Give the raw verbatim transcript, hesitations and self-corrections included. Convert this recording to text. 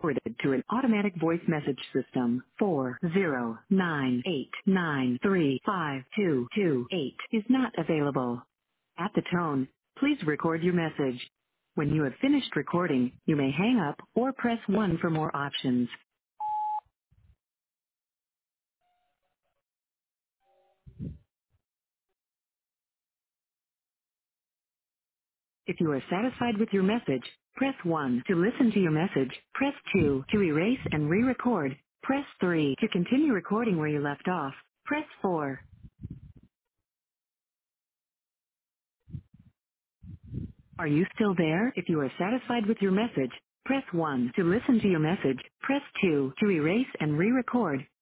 forwarded to an automatic voice message system. four zero nine eight nine three five two two eight is not available. At the tone, please record your message. When you have finished recording, you may hang up or press one for more options. If you are satisfied with your message, press one to listen to your message, press two to erase and re-record, press three to continue recording where you left off, press four. Are you still there? If you are satisfied with your message, press one to listen to your message, press two to erase and re-record,